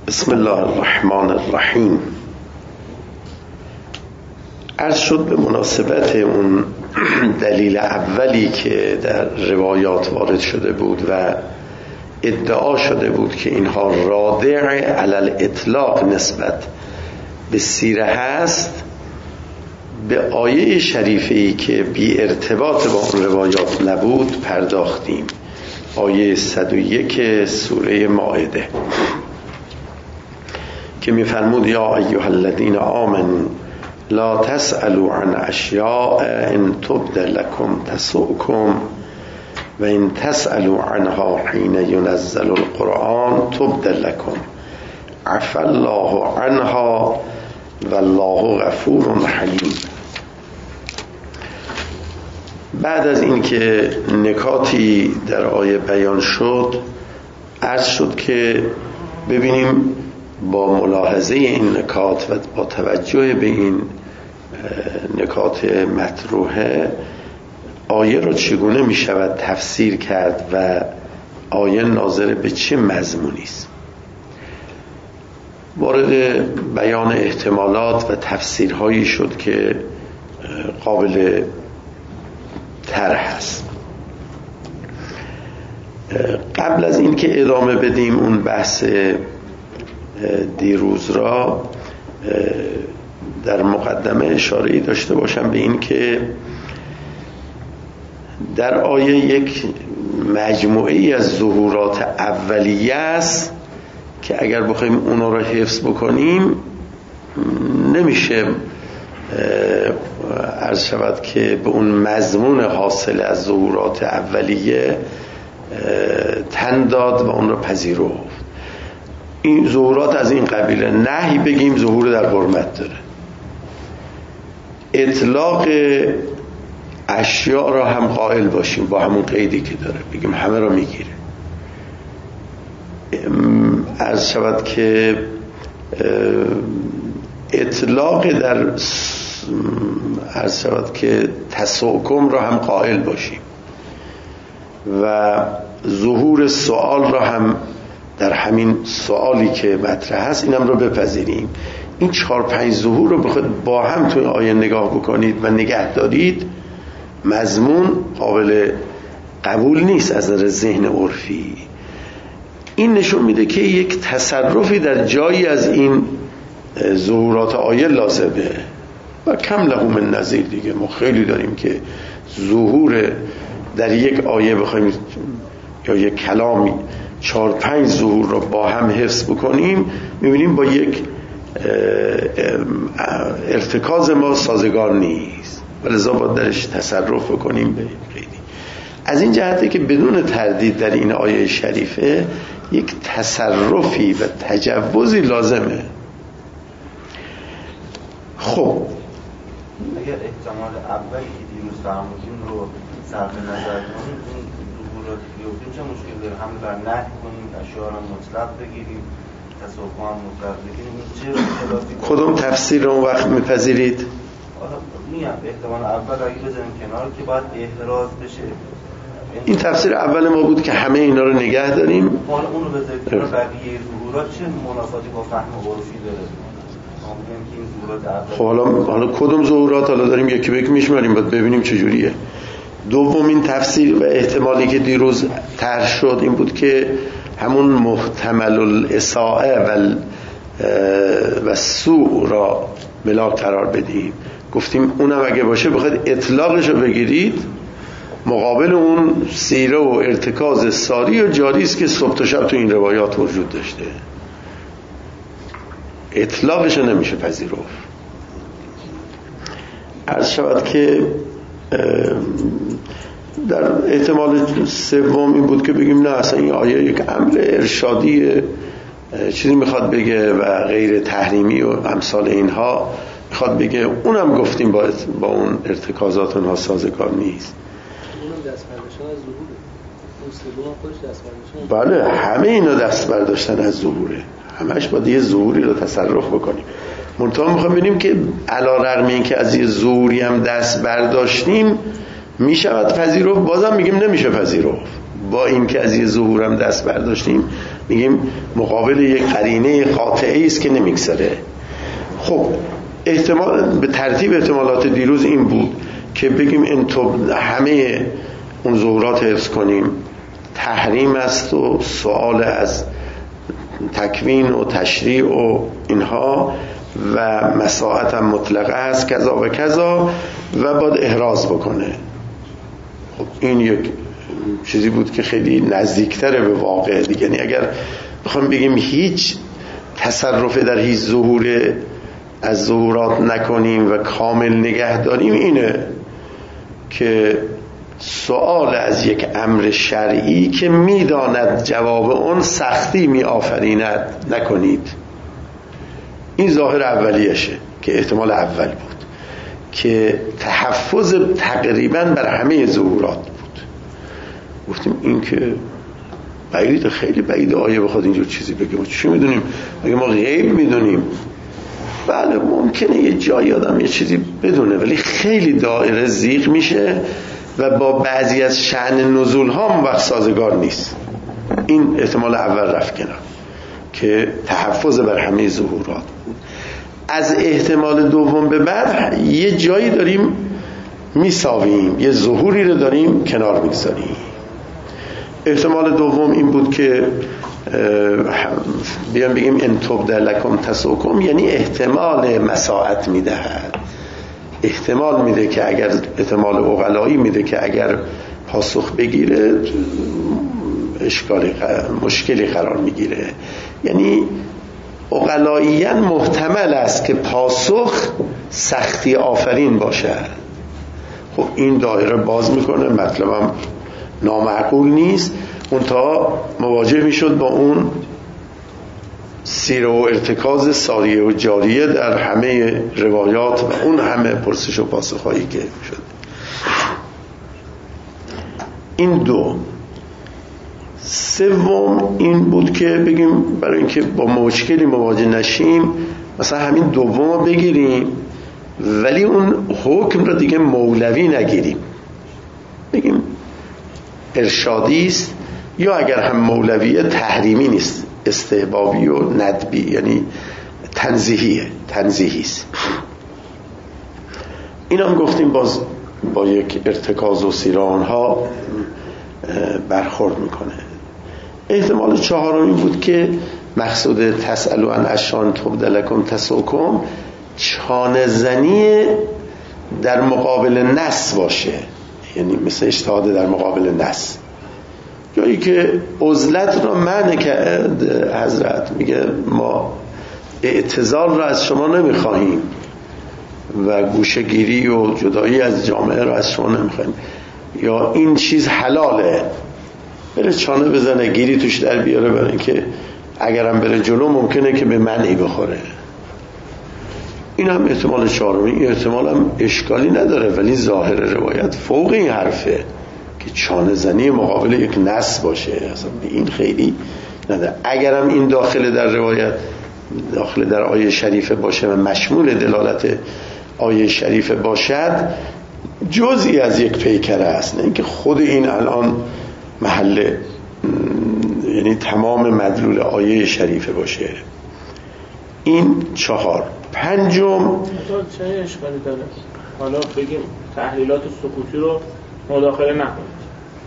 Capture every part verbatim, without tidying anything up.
بسم الله الرحمن الرحیم. عرض شد به مناسبت اون دلیل اولی که در روایات وارد شده بود و ادعا شده بود که اینها رادع علی الاطلاق نسبت به سیره هست، به آیه شریفه‌ای که بی ارتباط با اون روایات نبود پرداختیم. آیه صد و یک سوره مائده که می‌فرمود یا ایها الذین آمنوا لا تسألوا عن اشیاء ان تبد لكم تسؤكم و ان تسألوا عنها حين ينزل القرآن تبد لكم عفى الله عنها والله غفور حلیم. بعد از اینکه نکاتی در آیه بیان شد، عرض شد که ببینیم با ملاحظه این نکات و با توجه به این نکات مطروحه آیه را چگونه می شود تفسیر کرد و آیه ناظر به چه مضمونی است. وارد بیان احتمالات و تفسیرهایی شد که قابل طرح هست. قبل از این که ادامه بدیم اون بحث دیروز را، در مقدمه اشاره‌ای داشته باشم به این که در آیه یک مجموعه‌ای از ظهورات اولیه است که اگر بخوایم اونا را حفظ بکنیم نمیشه عرض شود که به اون مضمون حاصل از ظهورات اولیه تن داد و اون را پذیرفت. این ظهورات از این قبیله، نهی بگیم ظهور در حرمت داره، اطلاق اشیاء را هم قائل باشیم با همون قیدی که داره، بگیم همه را میگیره. عرض شود که اطلاق در عرض شود که تسوکم را هم قائل باشیم و ظهور سوال را هم در همین سوالی که مطرح هست اینم رو بپذیریم. این چهار پنج ظهور رو بخواید با هم توی آیه نگاه بکنید و نگه دارید، مضمون قابل قبول نیست از نظر ذهن عرفی. این نشون میده که یک تصرفی در جایی از این ظهورات آیه لازمه و کم له من نظیر. دیگه ما خیلی داریم که ظهور در یک آیه بخوایم یا یک کلامی چهار پنج ظهور رو با هم حفظ بکنیم، میبینیم با یک ارتکاز ما سازگار نیست و لذا باید درش تصرف بکنیم به قیدی. از این جهته که بدون تردید در این آیه شریفه یک تصرفی و تجوزی لازمه. خب اگر احتمال اولی که دیروز فرمودیم رو صرف نظر کنیم، این ظهوراتی که گفتیم چه مشکل داره؟ هم بر نهی کنیم، اشیاء را مطلق بگیریم، تصوف هم مطلق بگیریم، این چه اختلافی؟ کدوم تفسیر رو اون وقت میپذیرید؟ میگم احتمال اول اگه بذاریم کنار که باید احراز بشه. این تفسیر اول ما بود که همه اینا رو نگه داریم. حالا اون رو بذاریم کنار، بقیه ظهورات چه منافاتی با فهم عرفی داره؟ خب حالا حالا کدوم ظهورات حالا داریم یکی به یکی میشماریم، باید ببینیم چجوریه. دومین تفسیر و احتمالی که دیروز طرح شد این بود که همون محتمل الاساءه و و سوء را بلا قرار بدیم. گفتیم اونم اگه باشه بخواید اطلاقش رو بگیرید، مقابل اون سیره و ارتکاز ساری و جاری است که صبح تا شب تو این روایات وجود داشته. اطلاقش نمیشه پذیرفت. عرض شود که در احتمال سوم این بود که بگیم نه اصلا این آیه یک امر ارشادی چیزی میخواد بگه و غیر تحریمی و امثال اینها میخواد بگه. اونم گفتیم با, با اون ارتکازات اونها سازگار نیست. اونم دست برداشتن از ظهوره. اون سوم خودش دست برداشتن. بله همه اینا دست برداشتن از ظهوره. همش باید یه ظهوری رو تصرف بکنیم. منتها میخوام ببینیم که علی رغم این که از یه ظهوری هم دست برداشتیم میشود پذیرفت، بازم میگیم نمیشه پذیرفت. با این که از یه ظهورم دست برداشتیم میگیم مقابل یک قرینه قاطعی است که نمیگذره. خب احتمال به ترتیب احتمالات دیروز این بود که بگیم این تو همه اون ظهورات حفظ کنیم، تحریم است و سوال از تکوین و تشریع و اینها و مساحت هم مطلقه است کذا و کذا و باید احراز بکنه. خب این یک چیزی بود که خیلی نزدیکتره به واقع دیگه. یعنی اگر بخوام بگیم هیچ تصرف در هیچ ظهور از ظهورات نکنیم و کامل نگه داریم، اینه که سوال از یک امر شرعی که میداند جواب اون سختی می آفریند نکنید. این ظاهر اولیشه که احتمال اول بود که تحفظ تقریبا بر همه ظهورات بود. گفتیم این که بعید، خیلی بعید آیه بخواد اینجور چیزی بگه. ما چی میدونیم؟ اگه ما غیب میدونیم بله ممکنه یه جایی آدم یه چیزی بدونه، ولی خیلی دایره ضیق میشه و با بعضی از شأن نزول ها هم وقت سازگار نیست. این احتمال اول رفت کنار که تحفظ بر همه ظهورات بود. از احتمال دوم به بعد یه جایی داریم میساویم، یه ظهوری رو داریم کنار میگذاریم. احتمال دوم این بود که بیان بگیم ان تبدل لکم تسؤکم، یعنی احتمال مساعت میدهد، احتمال میده که اگر احتمال عقلایی میده که اگر پاسخ بگیره اشکالی مشکلی قرار میگیره. یعنی عقلاییاً محتمل است که پاسخ سختی آفرین باشد. خب این دایره باز میکنه، مطلبم نامعقول نیست، اون تا مواجه میشد با اون سیر و ارتکاز ساریه و جاریه در همه روایات و اون همه پرسش و پاسخهایی که شد. این دو. سوم این بود که بگیم برای اینکه با مشکلی مواجه نشیم مثلا همین دوم رو بگیریم ولی اون حکم رو دیگه مولوی نگیریم، بگیم ارشادی است، یا اگر هم مولویه تحریمی نیست، استحبابی و ندبی، یعنی تنزیهیه، تنزیهی است. این هم گفتیم باز با یک ارتکاز و سیران ها برخورد میکنه. احتمال چهارمی بود که مقصود تسألو عن اشیاء تبد لکم تسؤکم چانه زنی در مقابل نص باشه، یعنی مثل اجتهاد در مقابل نص، جایی که عزلت را منع کرد حضرت، میگه ما اعتزال را از شما نمیخواهیم و گوشه‌گیری و جدایی از جامعه را از شما نمیخواهیم، یا این چیز حلاله، بره چانه بزنه گیری توش در بیاره، برای اینکه اگرم بره جلو ممکنه که به منعی بخوره. این هم احتمال چهارمی. این احتمال هم اشکالی نداره، ولی ظاهر روایت فوق این حرفه که چانه زنی مقابل یک نص باشه، اصلا این خیلی نداره. اگرم این داخل در روایت، داخل در آیه شریفه باشه و مشمول دلالت آیه شریفه باشد، جزئی از یک پیکره است، نه اینکه خود این الان محل یعنی تمام مدلول آیه شریفه باشه. این چهار. پنجم چه اشکالی داره حالا بگیم تحلیلات سکوتی رو مداخله نکنید،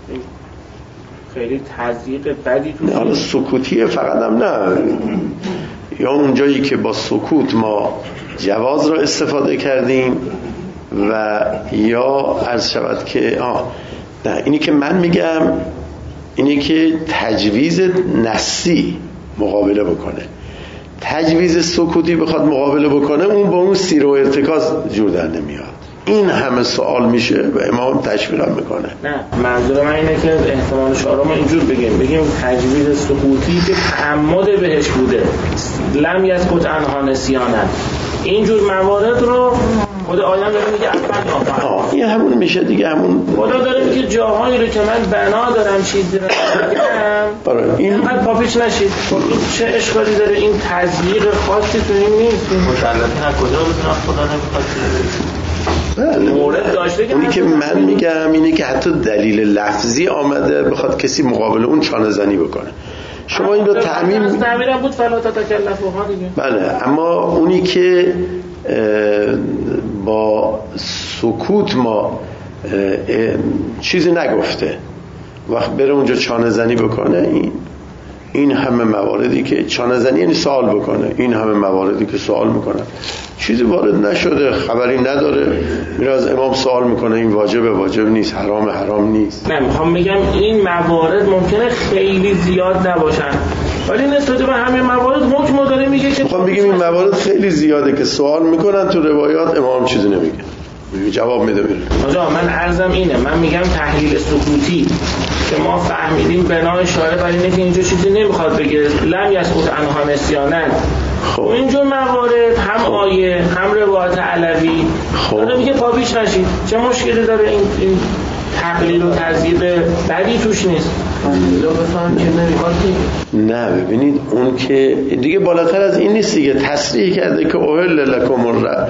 خیلی تضییق بدی تو نه، حالا سکوتیه فقط هم نه، یا اونجایی که با سکوت ما جواز را استفاده کردیم و یا عرض شود که آه نه، اینی که من میگم اینی که تجویز نصی مقابله بکنه، تجویز سکوتی بخواد مقابله بکنه، اون با اون سیر و ارتکاز جور در نمیاد. این همه سوال میشه و امام تشویق هم میکنه. نه منظور من اینه که احتمال چهارم اینجور بگیم بگیم تجویز سکوتی که تعمد بهش بوده، لم یسکت عنها نسیانا، اینجور موارد رو خود آیه داره میگه اول آفر. آه این همون میشه دیگه، همون خدا داره میگه جاهایی رو که من بنا دارم چیزی رو بگم این اینقدر پاپیش نشید. چه اشکالی داره؟ این تضییق خاصی تو این نیست. مسلطه از کجا بزنم خدا نمیخواد مورد داشته که اونی که من میگم اینه که حتی دلیل لفظی آمده بخواد کسی مقابل اون چانه زنی بکنه. شما این رو تعمیم تعمیرم بود فلا تتکلفوها دیگه. بله، اما اونی که با سکوت ما چیزی نگفته وقت بره اونجا چانه زنی بکنه، این این همه مواردی که چانه زنی یعنی سوال بکنه، این همه مواردی که سوال میکنه چیزی وارد نشده، خبری نداره، میره از امام سوال میکنه این واجبه واجب نیست، حرام حرام نیست. نه میخوام بگم این موارد ممکنه خیلی زیاد نباشن ولی نسبت به همه موارد حکم داره میگه که میخوام بگم این موارد خیلی زیاده که سوال میکنن تو روایات امام چیزی نمیگه، جواب میده میره. آجا من عرضم اینه، من میگم تحلیل سکوتی که ما فهمیدیم بنای شارع برای اینه که اینجا چیزی نمیخواد بگه لم یسکت عنها نسیانا. خب اینجور موارد هم خب. آیه هم روایت علوی خب. داره میگه پا پیش نشید، چه مشکلی داره این, این تقلیل و تضییق بدی توش نیست. لو بفهم که نمیخواد نه ببینید اون که دیگه بالاتر از این نیست دیگه، تصریح کرده که اوهل لکم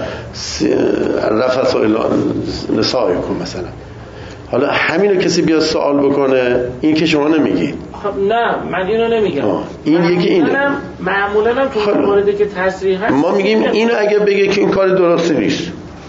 الرفث الی نسائکم مثلا. حالا همینو کسی بیاد سوال بکنه این که شما نمیگی. خب نه من اینو نمیگم، این یکی اینه. معمولا هم تو موردی که تصریح هست ما میگیم اینو اگه بگه که این کار درستی نیست،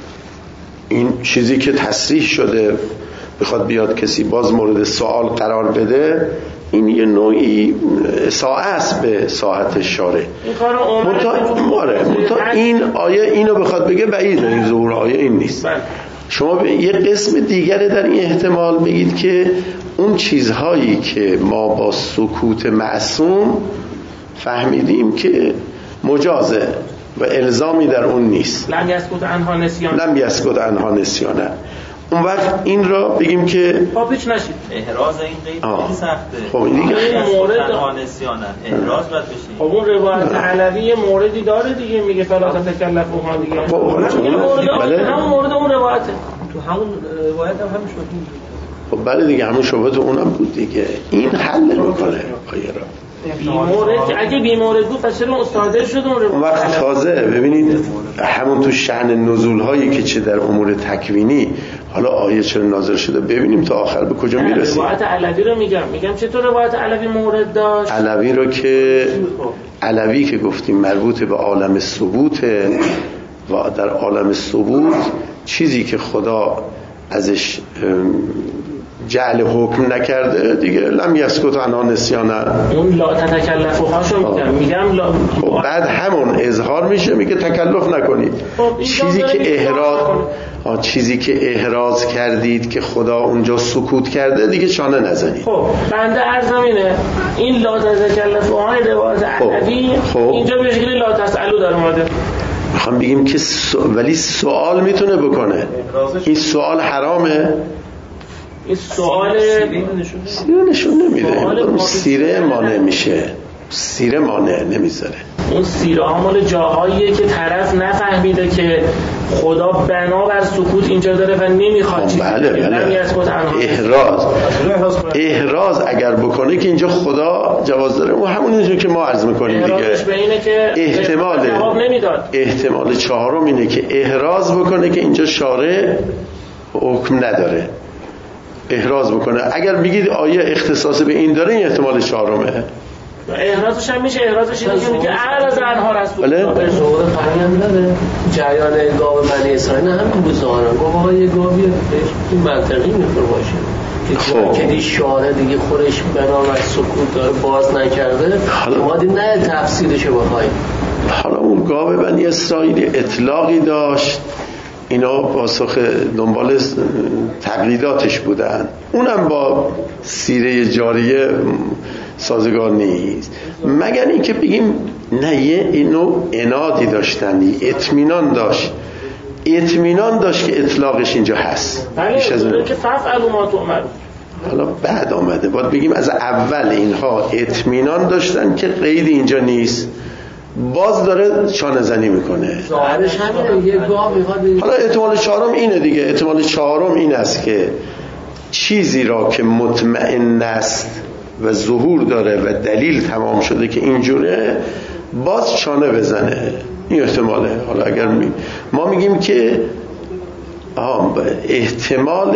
این چیزی که تصریح شده بخواد بیاد کسی باز مورد سوال قرار بده، این یه نوعی اساءه است به ساحت شارع. این کارو عمره متا این آیه اینو بخواد بگه بعیده، این ظهور آیه این نیست. بله. شما به یه قسم دیگره در این احتمال بگید که اون چیزهایی که ما با سکوت معصوم فهمیدیم که مجازه و الزامی در اون نیست، لم یسکت عنها نسیانا، لم یسکت عنها نسیانا، اون وقت این را بگیم که پاپیچ نشید. احراز این قید خیلی سخته. خب این دیگه مورد عنها نسیانا احراز باید بشه. خب اون روایت علوی موردی داره دیگه، میگه فلا تتکلفوها دیگه. خب بله همون مورد اون روایت تو همون روایت هم همین شد. خب بله دیگه همون شبهه تو اونم بود دیگه، این حل میکنه آیه را. بیمورد اگه بیمورد بود پس چرا استاده شد اون وقت تازه ببینید همون تو شأن نزول هایی که چه در امور تکوینی حالا آیه چرا نازل شده ببینیم تا آخر به کجا میرسیم. روایت علوی رو میگم میگم چطور روایت علوی مورد داشت؟ علوی رو که علوی که گفتیم مربوط به عالم ثبوت و در عالم ثبوت چیزی که خدا ازش جعل حکم نکرده دیگه لم یسکت عنها نسیانا، اون لا تتکلفوهاشو میگم میگم لا خب بعد همون اظهار میشه میگه تکلف نکنید. خب چیزی که احراز آه چیزی که احراز کردید که خدا اونجا سکوت کرده دیگه چانه نزنید. خب بنده عرضم اینه این لا تتکلفوهای روایت علوی خب. اینجا به شکلی لا تسألو در اومده. میخوام بگیم که سو... ولی سوال میتونه بکنه، این سوال حرامه؟ این سوال سیره نشون نمیده، سیره مانع میشه، سیره مانع نمیذاره. اون سیره ها مال جاهاییه که طرف نفهمیده که خدا بنا بر سکوت اینجا داره و نمیخواد چیزی بله بله. احراز احراز اگر بکنه که اینجا خدا جواز داره، اون همونیه که ما عرض میکنیم دیگه. به اینه که احتمال احتمال چهارم اینه که احراز بکنه که اینجا شارع حکم نداره، احراز بکنه. اگر بگید آیه اختصاص به این داره این احتمال چهارمه. احرازش هم میشه احرازش اینه که میگه اعراض عنها رسول الله به شغل فریم نده جریان گاو بنی اسرائیل همین بود ظاهرا گفت آقا یه گاوی این منطقی میخوره باشه که کدی شاره دیگه خودش بنا و سکوت داره باز نکرده ما دید نه تفسیرشو بخوایم. حالا اون گاو بنی اسرائیل اطلاقی داشت، اینا پاسخ دنبال تقلیداتش بودن، اونم با سیره جاریه سازگار نیست، مگر اینکه بگیم نه یه اینو انادی داشتن، اطمینان داشت اطمینان داشت که اطلاقش اینجا هست. بیش از اون که فعلوا ما تؤمرون. حالا بعد آمده باید بگیم از اول اینها اطمینان داشتن که قید اینجا نیست، باز داره چانه زنی میکنه. ظاهرش همینه یه گاه میخواد. حالا احتمال چهارم اینه دیگه، احتمال چهارم این است که چیزی را که مطمئن است و ظهور داره و دلیل تمام شده که اینجوره باز چانه بزنه، این احتماله. حالا اگر می... ما میگیم که آه احتمال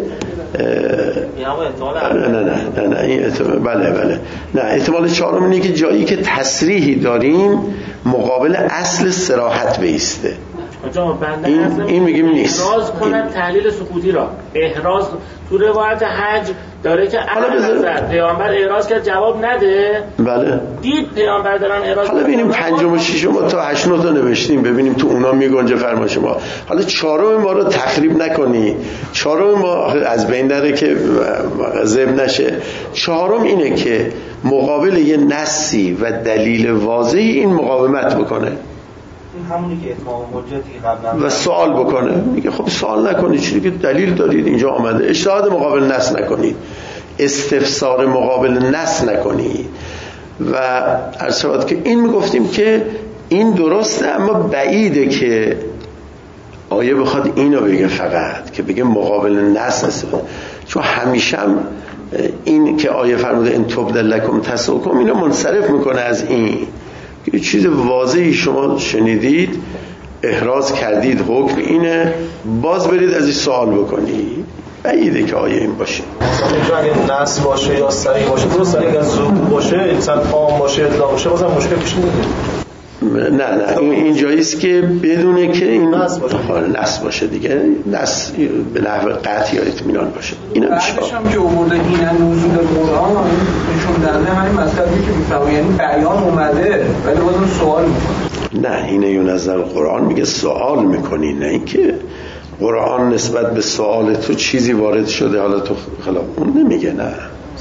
نه نه نه نه این احتمال بله بله نه احتمال چهارم اینه که جایی که تصریحی داریم مقابل اصل صراحت بیسته. این, این میگیم نیست. احراز کنن تحلیل سکوتی را احراز تو روایت حج داره که اول پیامبر احراز کرد جواب نده. بله دید پیامبر دارن احراز. حالا ببینیم پنجم و ششم تا هشت تا نوشتیم ببینیم تو اونا میگنجه فرمایش ما. حالا چهارم ما رو تخریب نکنی، چهارم ما از بین نره که ذب نشه. چهارم اینه که مقابل یه نصی و دلیل واضحی این مقاومت بکنه، همونی که اتمام حجتی قبلا و سوال بکنه. میگه خب سوال نکنید، چیزی که دلیل دارید اینجا آمده. اجتهاد مقابل نص نکنید، استفسار مقابل نص نکنید. و عرض شد که این میگفتیم که این درسته، اما بعیده که آیه بخواد اینو بگه فقط که بگه مقابل نص استفاده، چون همیشه هم این که آیه فرموده ان تبدل لکم تسؤکم اینو منصرف میکنه از این یه چیز واضحی شما شنیدید، احراز کردید، حکم اینه، باز برید از این سوال بکنید. بعیده که آیه این باشه. مثلا اگه نص باشه یا صریح باشه، درست اگه ذوق باشه، انسان عام باشه، اطلاق باشه، بازم مشکل پیش نمیاد. نه نه این این جاییست که بدونه که این نص باشه. نص باشه دیگه، نص به نحو قطع یا اطمینان باشه. اینا میشه. بعدش هم که آورده این نزول قرآن نشون داده همین مطلبی که میفهمه، یعنی بیان اومده ولی بازم سوال میکنه. نه اینه یون از قرآن میگه سوال میکنی، نه اینکه قرآن نسبت به سوال تو چیزی وارد شده حالا تو خلاف اون نمیگه. نه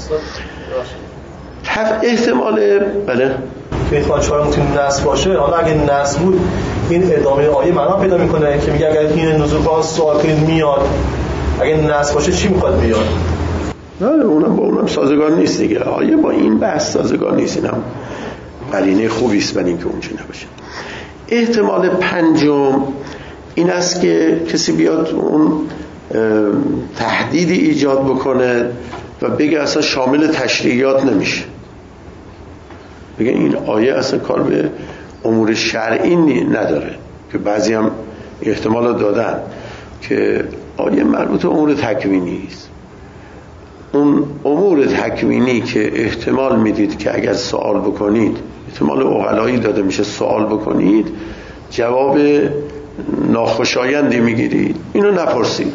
تف احتمال بله که این خواهد میتونی نص باشه. حالا اگه نص بود این ادامه آیه معنا پیدا میکنه که میگه اگر این نزول قرآن سوال کنید میاد، اگه نص باشه چی میخواد بیاد؟ نه اونم با اونم سازگار نیست دیگه. آیه با این بحث سازگار نیست. اینم قرینه خوبی است برای اینکه اونجا نباشه. احتمال پنجم این است که کسی بیاد اون تهدیدی ایجاد بکنه و بگه اصلا شامل تشریعیات نمیشه، بگه این آیه اصلا کار به امور شرعی نداره، که بعضی هم احتمال دادن که آیه مربوط به امور تکوینی است. اون امور تکوینی که احتمال میدید که اگر سوال بکنید، احتمال عقلایی داده میشه سوال بکنید جواب ناخوشایندی میگیرید، اینو نپرسید.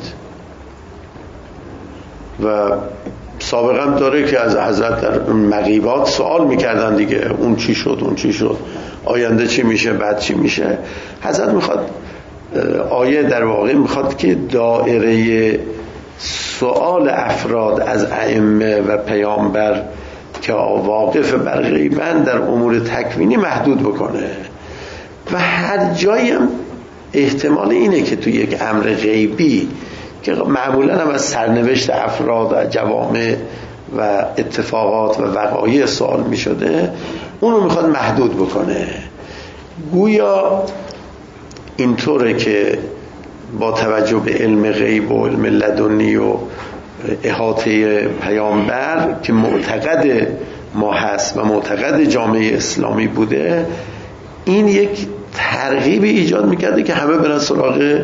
و سابقا داره که از حضرت در مغیبات سوال میکردن دیگه، اون چی شد، اون چی شد، آینده چی میشه، بعد چی میشه. حضرت میخواد، آیه در واقع میخواد که دایره سوال افراد از ائمه و پیامبر که واقف بر غیبن در امور تکوینی محدود بکنه. و هر جایی هم احتمال اینه که تو یک امر غیبی که معمولا هم از سرنوشت افراد، جوامع و اتفاقات و وقایع سوال می شده، اونو میخواد محدود بکنه. گویا اینطوره که با توجه به علم غیب و علم لدنی و احاطه پیامبر که معتقد ما هست و معتقد جامعه اسلامی بوده، این یک ترغیبی ایجاد میکرده که همه برن سراغ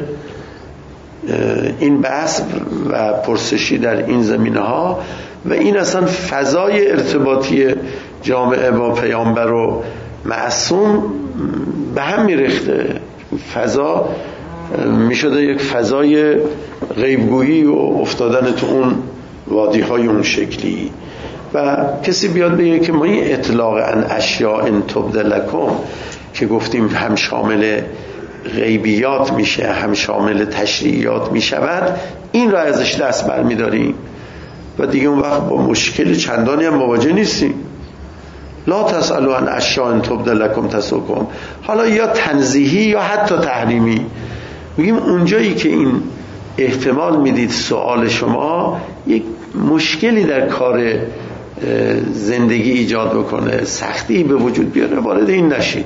این بحث و پرسشی در این زمینه ها. و این اصلا فضای ارتباطی جامعه با پیامبر و معصوم به هم میرخته. فضا میشده یک فضای غیبگویی و افتادن تو اون وادی های اون شکلی. و کسی بیاد بگه که ما این اطلاق ان اشیاء ان تبدل لکم که گفتیم هم شامل غیبیات میشه هم شامل تشریعیات میشود، این را ازش دست بر میداریم و دیگه اون وقت با مشکل چندانی هم مواجه نیستیم. لا تسألوا عن اشیاء ان تبدل لکم تسؤکم، حالا یا تنزیهی یا حتی تحریمی. میگیم اونجایی که این احتمال میدید سوال شما یک مشکلی در کار زندگی ایجاد بکنه، سختی به وجود بیاره، وارد این نشید.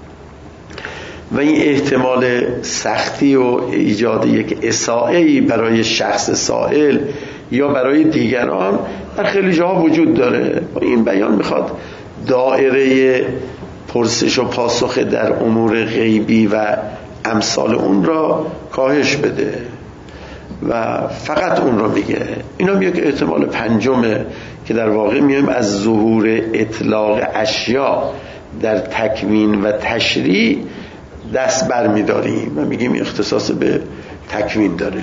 و این احتمال سختی و ایجاد یک اساءه‌ای برای شخص سائل یا برای دیگران در خیلی جاها وجود داره. این بیان میخواد دایره پرسش و پاسخ در امور غیبی و امثال اون را کاهش بده. و فقط اون رو میگه. اینا یک احتمال پنجمه که در واقع میایم از ظهور اطلاق اشیاء در تکوین و تشریع دست بر میداریم و میگیم اختصاص به تکوین داره.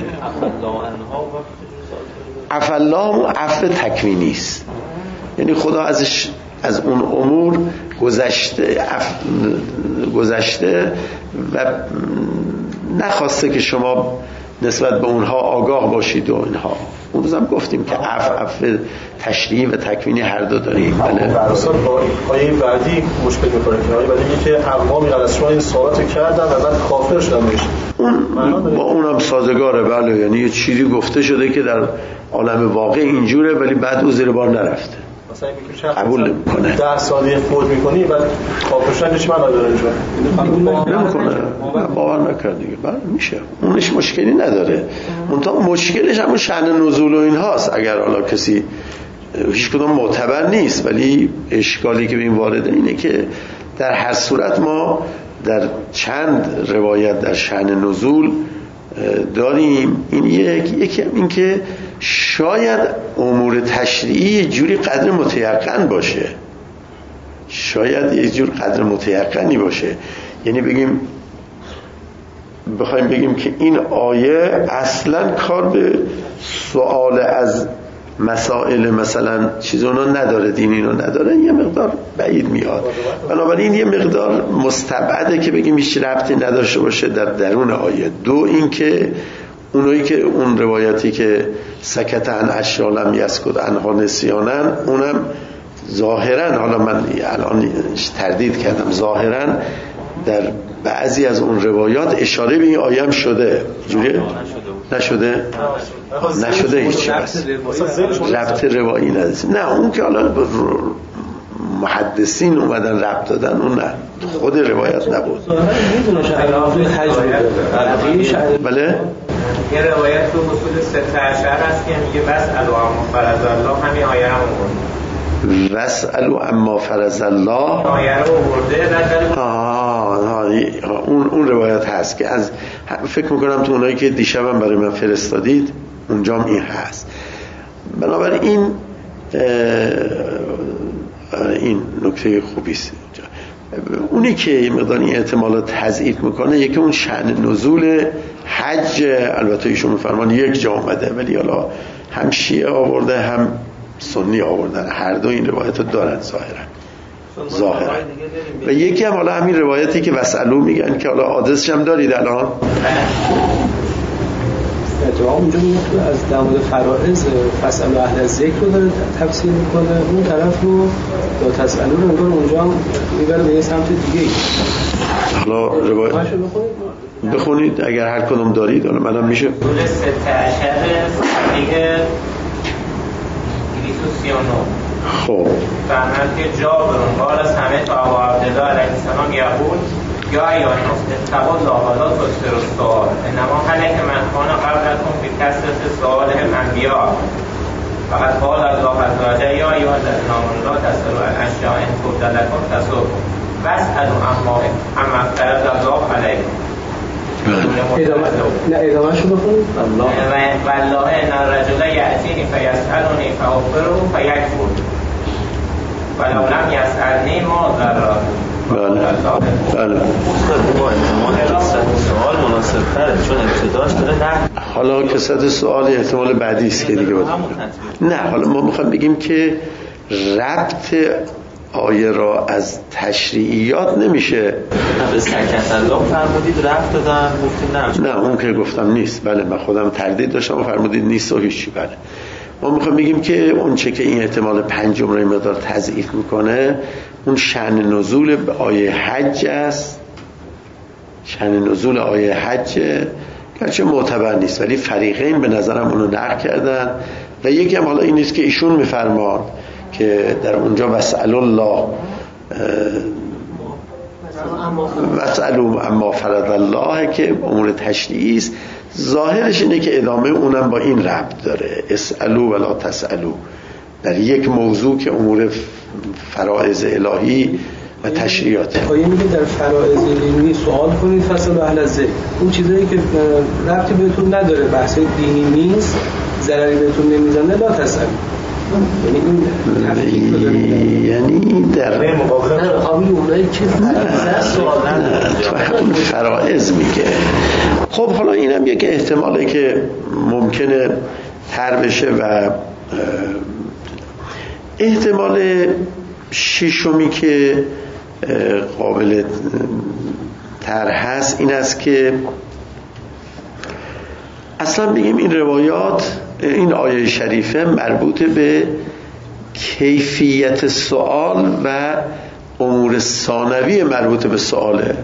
عفالله عفو تکوینی است، یعنی خدا ازش از اون امور گذشته اف... گذشته و نخواسته که شما نسبت به اونها آگاه باشید و اینها. اون روز هم گفتیم که عفو عفو تشریعی و تکوینی هر دو داریم. بله اصلا با آیه بعدی مشکل میکنه که آیه بعدی میگه که اقوامی از شما این سوالاتو کردن و بعد کافر شدن بهش. اون با اونم سازگاره. بله یعنی یه چیزی گفته شده که در عالم واقع اینجوره ولی بعد او زیر بار نرفته، قبول نمیکنه. ده سالی فوت میکنی بعد کافرشن چه معنی داره اینجا؟ قبول نمیکنه، باور نکرد دیگه. بله میشه، اونش مشکلی نداره. منتها مشکلش همون شأن نزول و این هاست. اگر حالا کسی هیچ کدوم معتبر نیست، ولی اشکالی که به این وارده اینه که در هر صورت ما در چند روایت در شأن نزول داریم. این یک یکی هم این که شاید امور تشریعی جوری قدر متیقن باشه، شاید یه جور قدر متیقنی باشه. یعنی بگیم بخوایم بگیم که این آیه اصلا کار به سوال از مسائل مثلا چیزونا نداره، دینی رو نداره، یه مقدار بعید میاد. بنابراین یه مقدار مستبعده که بگیم هیچ ربطی نداشته باشه در درون آیه. دو این که اونایی که اون روایتی که سکت عن اشیاء لم یسکت عنها نسیانن، اونم ظاهرا، حالا من الان تردید کردم، ظاهرا در بعضی از اون روایات اشاره به این آیه هم شده. جوری نشده؟ نشده هیچی. بس ربط روایی نداره. نه اون که حالا محدثین اومدن ربط دادن، اون نه، خود روایت نبود. بله یه روایت تو اصول سته عشر هست که میگه بس الو اما فرض الله، همین آیه هم آورده. وسألوا اما فرض الله آیه رو آورده. آه اون اون روایت هست که از فکر میکنم تو اونایی که دیشبم برای من فرستادید اونجام این هست. بنابراین این نکته خوبی است. اونی که یه مقدار این احتمالات تضعیف میکنه یکی اون شأن نزول حج. البته ایشون میفرمان یک جا اومده، ولی حالا هم شیعه آورده هم سنی آوردن، هر دو این روایت رو دارن ظاهرا ظاهرا و یکی هم حالا همین روایتی که وسالو میگن که حالا آدرسش هم دارید الان. اتفاقا اونجا میگه از در مورد فرائض فسألوا اهل ذکر رو داره تفسیر میکنه، اون طرف رو با تسألو رو انگار اونجا میبره به یه سمت دیگه. حالا روایت بخونید اگر هر کدوم دارید. حالا منم میشه اصول سته عشر صفحه دویست و سی و نه. خب فرمود که جابر قال از همه تا ابو عبدالله علیه السلام یقول یا ایان اتقوا الله ولا تکثروا السؤال انما هلک من کان قبلکم بکثرت سؤالهم انبیاء فقد قال الله عز وجل یا ایها الذین آمنوا لا تسألوا عن اشیاء ان تبد لکم تسؤکم واسألوا عما عما افترض الله علیکم. نه ادامه شو بخونید. والله ان الرجل یأتینی فیسألنی فاغفره فیکفر ولو لم یسألنی ما ضره. بله بله ما احتمال کسرت سوال مناسب تره چون ابتداش داره. نه حالا کسرت سوال احتمال بعدی است که دیگه بود. نه حالا ما میخوایم بگیم که ربط آیه را از تشریعیات نمیشه. به سکت الله فرمودید ربط دادن گفتیم نه. نه اون که گفتم نیست. بله من خودم تردید داشتم و فرمودید نیست و هیچی. بله ما میخوایم بگیم که اون چه که این احتمال پنجم رو مقدار تضعیف میکنه اون شأن نزول آیه حج است. شأن نزول آیه حج گرچه معتبر نیست ولی فریقین به نظرم اونو نقل کردن و یکی هم حالا این نیست که ایشون میفرمان که در اونجا وسأل الله وسألوا اما فرض الله که امور تشریعی است. ظاهرش اینه که ادامه اونم با این ربط داره، اسألوا ولا تسألوا، در یک موضوع که امور فرائض الهی و تشریعات. آیه میگه در فرائض علمی سوال کنید فصل اهل ذکر. اون چیزایی که ربطی بهتون نداره، بحث دینی نیست، ضرری بهتون نمیزنه، لا تسأل. یعنی این تفکیک رو داریم، یعنی در مقابل اونایی که سوال نداره فرائض میگه. خب حالا اینم یک احتماله که ممکنه تر بشه و احتمال ششمی که قابل تر هست این است که اصلا بگیم این روایات، این آیه شریفه مربوط به کیفیت سوال و امور ثانوی مربوط به سواله.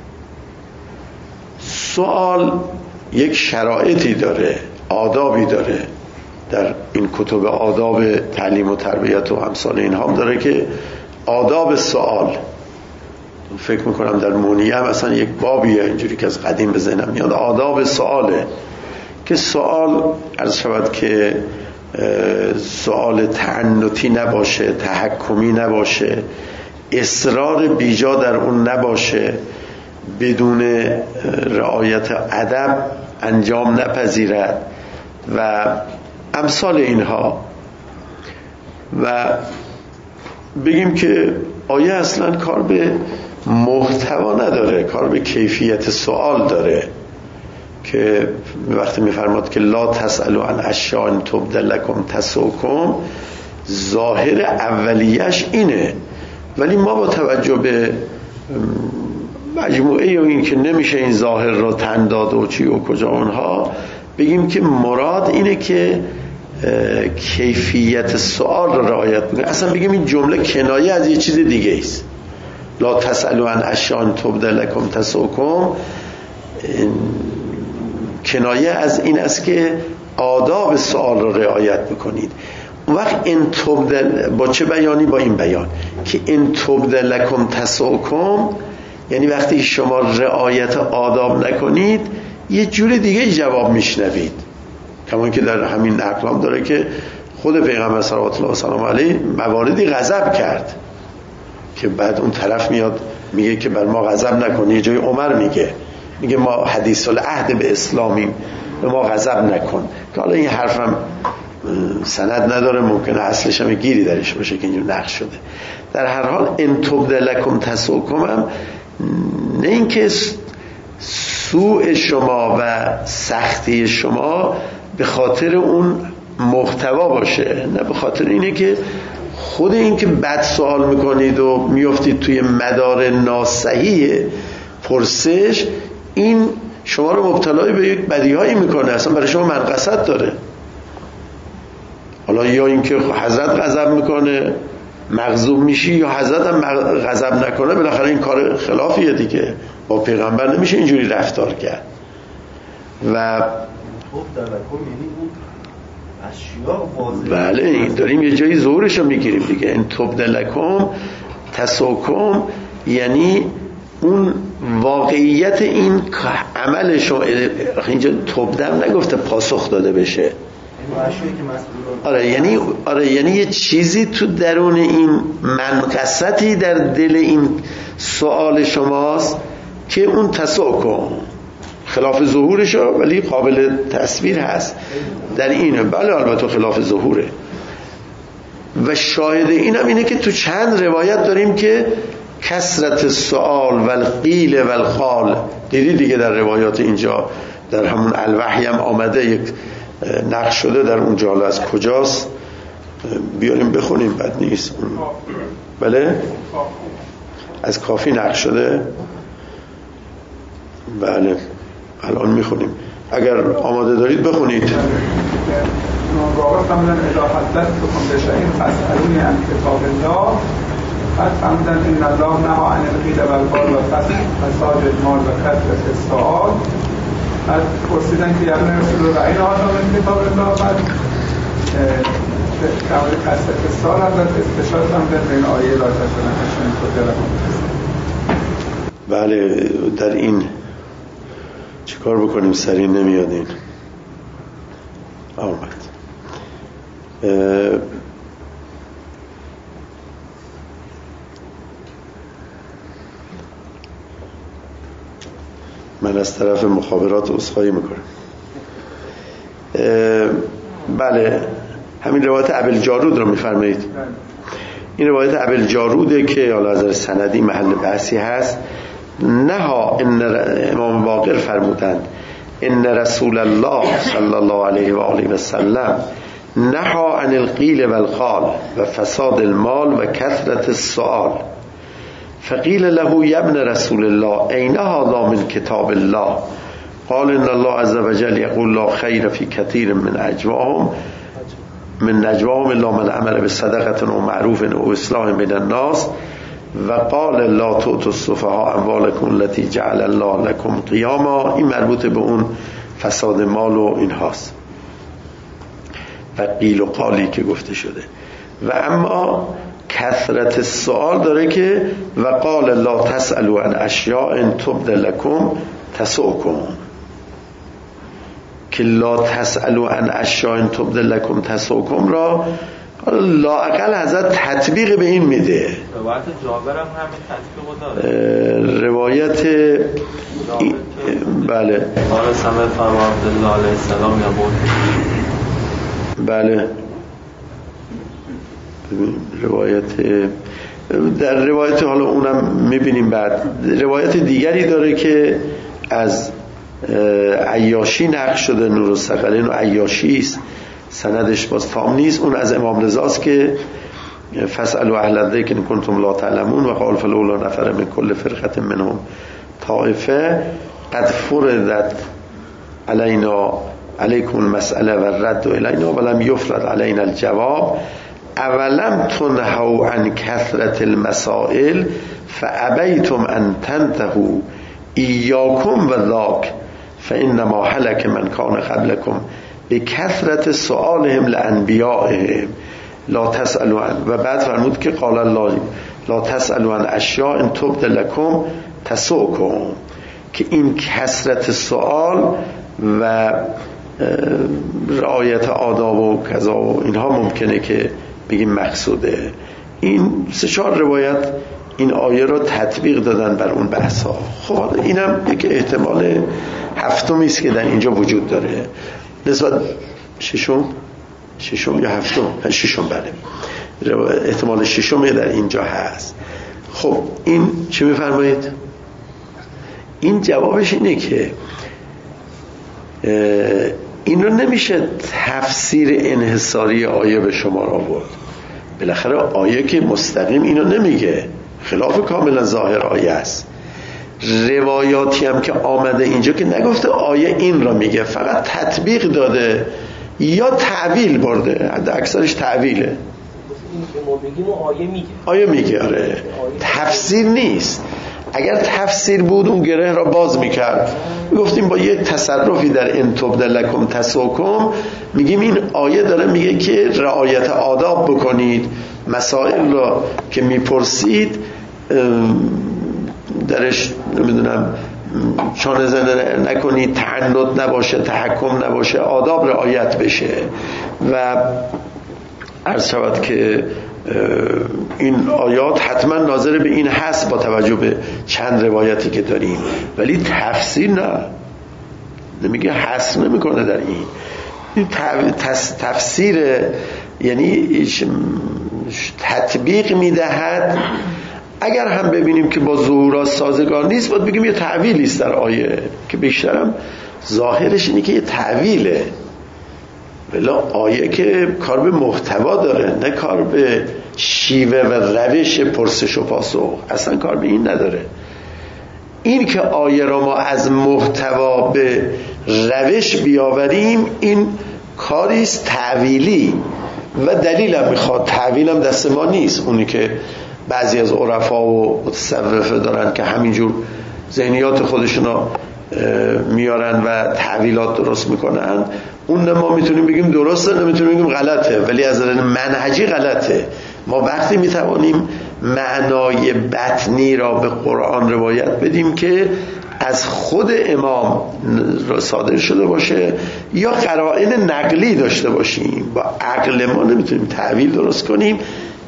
سوال یک شرایطی داره، آدابی داره، در این کتب آداب تعلیم و تربیت و امثال اینها هم داره که آداب سوال، فکر میکنم در مونیه هم اصلا یک بابیه اینجوری که از قدیم به ذهنم میاد، آداب سواله که سوال عرض شود که سوال تعنتی نباشه، تحکمی نباشه، اصرار بیجا در اون نباشه، بدون رعایت ادب انجام نپذیرد و امثال اینها. و بگیم که آیه اصلا کار به محتوا نداره، کار به کیفیت سوال داره که وقتی میفرماد که لا تسألوا عن اشیاء تبد لکم تسؤکم، ظاهر اولیش اینه، ولی ما با توجه به مجموعه و این که نمیشه این ظاهر رو تن داد و چی و کجا اونها، بگیم که مراد اینه که کیفیت سوال رو رعایت بکنه. اصلا بگیم این جمله کنایه از یه چیز دیگه است. لا تسألوا عن اشیاء تبد لکم تسؤکم کنایه از این است که آداب سوال رو رعایت بکنید. اون وقت این تبد با چه بیانی؟ با این بیان که این تبد لکم تسؤکم، یعنی وقتی شما رعایت آداب نکنید یه جور دیگه جواب میشنوید. کما که در همین اقلام داره که خود پیغمبر صلوات الله و سلام علیه مواردی غضب کرد که بعد اون طرف میاد میگه که بر ما غضب نکنی. یه جای عمر میگه میگه ما حدیث العهد به اسلامیم، به ما غضب نکن، که حالا این حرفم سند نداره، ممکنه اصلش هم گیری درش باشه که اینجور نقش شده. در هر حال ان تبد لکم تسؤکم هم نه اینکه سوء شما و سختی شما به خاطر اون محتوا باشه، نه به خاطر اینه که خود این که بد سوال میکنید و میافتید توی مدار ناصحیح پرسش، این شما رو مبتلای به یک بدیهایی میکنه، اصلا برای شما منقصت داره. حالا یا اینکه حضرت غضب میکنه مغضوب میشی، یا حضرت هم غضب نکنه، بالاخره این کار خلافیه دیگه، با پیغمبر نمیشه اینجوری رفتار کرد. و بله این داریم یه جایی ظهورش رو میگیریم دیگه. این تبد لکم تسؤکم یعنی اون واقعیت این عمل شما. اینجا تبدم نگفته پاسخ داده بشه. آره یعنی آره یعنی یه چیزی تو درون این منقصتی در دل این سوال شماست که اون تسؤکم خلاف ظهورشه ولی قابل تصویر هست در اینه. بله البته خلاف ظهوره. و شاهد اینم اینه که تو چند روایت داریم که کثرت سوال و القیل و القال، دیدی دیگه در روایات اینجا در همون الوحی هم آمده، یک نقش شده در اونجا، حالا از کجاست بیاریم بخونیم بد نیست. بله از کافی نقش شده. بله الان میخونیم، اگر آماده دارید بخونید. واقعا فهمدن اذا حدثتكم بشيء فاسألوني عن كتاب الله قد فهمدن ان الله نهى عن القيل والقال وفساد المال وكثرة السؤال. بعد پرسیدن که یعنی رسول الله این آنها من کتاب الله، بعد کامل کثرت السؤال هم استشهاد هم در این آیه لا تسألوا عن اشیاء تبد لکم. بله در این چیکار بکنیم؟ سریع نمیاد این آمد. من از طرف مخابرات عذرخواهی میکنم. بله، همین روایت ابوالجارود رو میفرمایید. این روایت ابوالجاروده که حالا از نظر سندی محل بحثی هست. نها ان امام باقر فرمودند ان رسول الله صلی الله علیه و آله و سلم نها عن القیل و القال و فساد المال و کثرت السؤال. فقیل له یا ابن رسول الله این هذا من کتاب الله؟ قال ان الله عز وجل یقول لا خیر فی کثیر من اجواهم من نجواهم الا من عمل بصدقه و معروف و اصلاح بین الناس و قال لا تؤتوا السفهاء اموالکم التي جعل الله لكم قیاما. این مربوط به اون فساد مال و این هاست و قیل و قالی که گفته شده. و اما کثرت سوال داره که و قال لا تسألوا عن اشیاء تبد لكم تسؤكم، که لا تسألوا عن اشیاء تبد لكم تسؤكم را لااقل حضرت تطبیق به این میده. روایت جابر هم همین تطبیق داره. روایت بله قال سمعت ابا عبدالله علیه السلام یقول. بله روایت در روایت حالا اونم میبینیم بعد. روایت دیگری داره که از عیاشی نقل شده، نورالثقلین و عیاشی است، سندش باز تام نیست. اون از امام رضاست که فاسألوا اهل الذکر ان کنتم لا تعلمون و قال فلولا نفر من كل فرقه منهم طائفه قد فرضت علینا علیکم المسأله و الرد الینا ولم یفرض علینا الجواب اولم تنهوا عن کثرة المسائل فابیتم ان تنتهوا ایاکم و ذاک فانما هلك من کان قبلکم بکثرت سؤالهم لانبیائهم لا تسألوا عن. و بعد فرمود که قال الله لا تسألوا عن اشیاء ان تبد لكم تسؤكم، که این کثرت سؤال و رعایت آداب و کذا و اینها ممکنه که بگیم مقصوده. این سه چهار روایت این آیه رو تطبیق دادن بر اون بحث ها. خب اینم یک احتمال هفتمی است که در اینجا وجود داره. نسبت ششم ششم یا هفتم ششم بله احتمال ششم در اینجا هست. خب این چی میفرمایید؟ این جوابش اینه که این رو نمیشه تفسیر انحصاری آیه به شما را برد. بالاخره آیه که مستقیم اینو نمیگه، خلاف کاملا ظاهر آیه است. روایاتی هم که آمده اینجا که نگفته آیه این را میگه، فقط تطبیق داده یا تعویل برده. حد اکثرش تعویله. این که ما بگیم آیه میگه آیه میگه آره، تفسیر نیست. اگر تفسیر بود اون گره را باز میکرد، میگفتیم با یک تصرفی در ان تبد لکم تسؤکم میگیم این آیه داره میگه که رعایت آداب بکنید، مسائل را که میپرسید درش نمیدونم چانه زنه نکنید، تعنت نباشه، تحکم نباشه، آداب رعایت بشه. و عرض شود که این آیات حتما ناظر به این هست با توجه به چند روایتی که داریم، ولی تفسیر نه، نمیگه حس نمیکنه در این تفسیر، یعنی تطبیق میدهد. اگر هم ببینیم که با ظهورات سازگار نیست، باید بگیم یه تعویلی است در آیه، که بیشترم ظاهرش اینه که یه تعویله. ولی آیه که کار به محتوا داره، نه کار به شیوه و روش پرسش و پاسخ، اصلا کار به این نداره. این که آیه را ما از محتوا به روش بیاوریم، این کاریست تعویلی و دلیل هم میخواد. تعویل هم دست ما نیست. اونی که بعضی از عرفا و متصوفه دارن که همینجور ذهنیات خودشون میارن و تعویلات درست میکنن، اون ما میتونیم بگیم درسته، نمیتونیم بگیم غلطه، ولی از نظر منهجی غلطه. ما وقتی میتوانیم معنای بطنی را به قرآن روایت بدیم که از خود امام صادر شده باشه یا قرائن نقلی داشته باشیم، با عقل ما نمیتونیم تعویل درست کنیم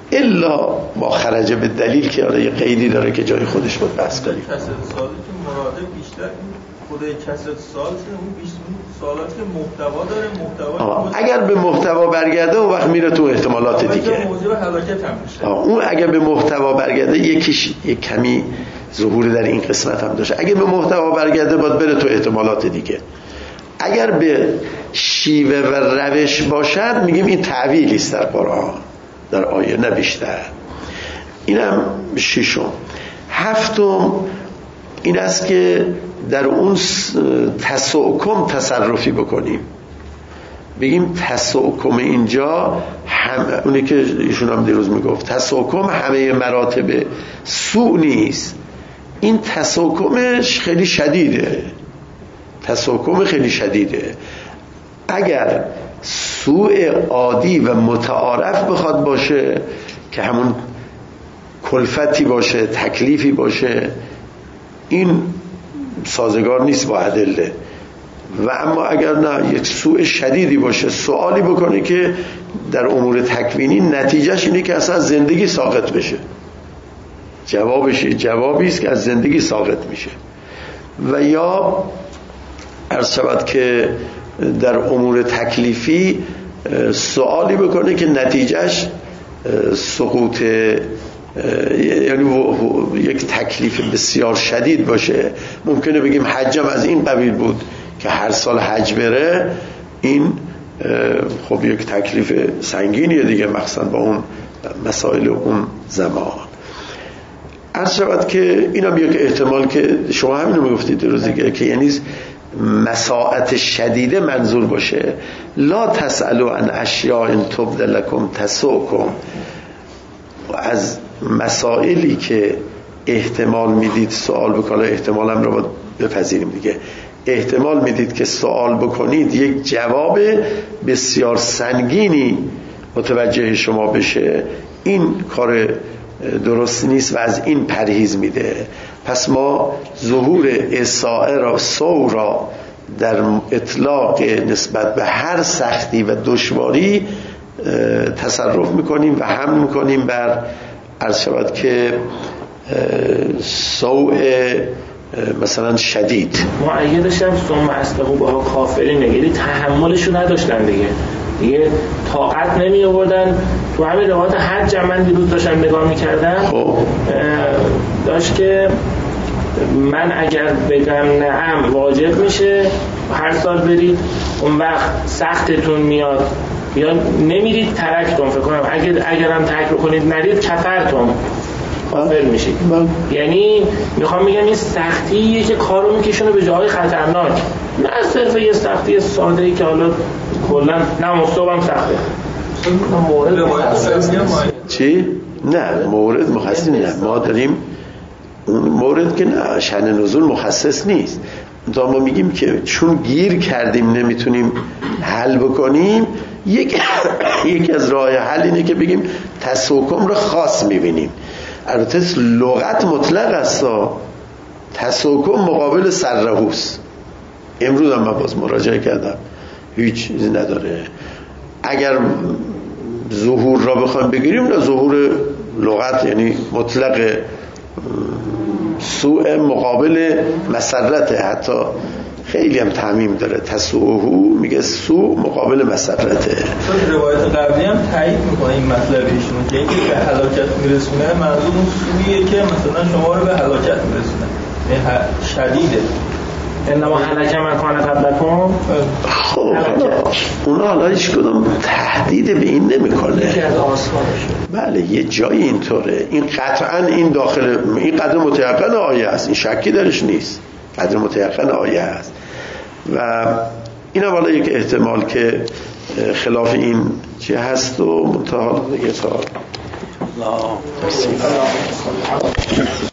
الا با خرج به دلیل که آره یه قیدی داره که جای خودش بود بحث کنیم. کسرت سوالی که مراده بیشتر خود کسرت سوال اون بیشتر سوالات که محتوا داره محتوا اگر به محتوا برگرده اون وقت میره تو احتمالات دیگه. موضوع هلاکت هم میشه. اون اگر به محتوا برگرده یکیش یک کمی ظهور در این قسمت هم داشته. اگر به محتوا برگرده باید بره تو احتمالات دیگه. اگر به شیوه و روش باشد میگیم این تعویلی است در قرآن، در آیه، نه بیشتر. اینم ششم. هفتم این است که در اون تسوکم تصرفی بکنیم. بگیم تسوکم اینجا هم اونی که ایشون هم دیروز میگفت تسوکم همه مراتب سوء نیست. این تسوکمش خیلی شدیده. تسوکم خیلی شدیده. اگر سوء عادی و متعارف بخواد باشه که همون کلفتی باشه، تکلیفی باشه، این سازگار نیست با ادله. و اما اگر نه یک سوء شدیدی باشه، سوالی بکنه که در امور تکوینی نتیجهش اینه که اصلا از زندگی ساقط بشه، جوابش جوابی است که از زندگی ساقط میشه. و یا عرض شود که در امور تکلیفی سوالی بکنه که نتیجهش سقوط، یعنی یک تکلیف بسیار شدید باشه. ممکنه بگیم حجم از این قبیل بود که هر سال حج بره، این خب یک تکلیف سنگینیه دیگه، مخصوصا با اون مسائل اون زمان. عرض شود که این هم یک احتمال که شما همینو میگفتید روز دیگه که یعنی مساعت شدیده منظور باشه. لا تسألوا عن اشیاء تبد لکم تسؤکم. از مسائلی که احتمال میدید سوال بکنه، احتمال هم رو باید بپذیریم دیگه، احتمال میدید که سوال بکنید یک جواب بسیار سنگینی متوجه شما بشه، این کار درست نیست و از این پرهیز میده. پس ما ظهور اساءه را سو را در اطلاق نسبت به هر سختی و دشواری تصرف میکنیم و حمل میکنیم بر عرض شود که سوء مثلا شدید. معیدش هم ثم اصلحوا بها کافرین، یعنی تحملشو نداشتن دیگه دیگه طاقت نمی آوردن. تو همین روایت حج من دیروز داشتم نگاه میکردم، خب داشت که من اگر بگم نعم واجب میشه هر سال برید، اون وقت سختتون میاد یا نمیرید ترکتون، فکر کنم اگر اگرم ترک رو کنید نرید کفرتون کافر میشید. یعنی میخوام میگم این سختیه که کارو میکشونه به جای خطرناک، نه صرف یه سختی ساده ای که حالا کلا نه مصابم سخته. مورد مخصص چی؟ نه مورد مخصص نه، ما داریم اون مورد که نه شأن نزول مخصص نیست. تا ما میگیم که چون گیر کردیم نمیتونیم حل بکنیم، یک یکی از راه حل اینه که بگیم تسوکم رو خاص میبینیم. البته لغت مطلق است، تسوکم مقابل سرهوست. امروز هم من باز مراجعه کردم هیچ چیزی نداره. اگر ظهور را بخوایم بگیریم، نه ظهور لغت یعنی مطلق سوء مقابل مسرته، حتی خیلی هم تعمیم داره. تسوءهو میگه سوء مقابل مسرته. روایت قبلی هم تایید میکنه این مطلبیشون که اینکه به هلاکت میرسونه منظور اون سویه که مثلا شما رو به هلاکت میرسونه، شدیده. انما هلک من کان قبلکم. خب اونا حالا هیچ کدوم تهدید به این نمیکنه. بله یه جایی اینطوره. این قطعا این داخل این قدر متیقن آیه است، این شکی درش نیست، قدر متیقن آیه است. و این هم حالا یک احتمال که خلاف این چی هست و منتها دیگه تا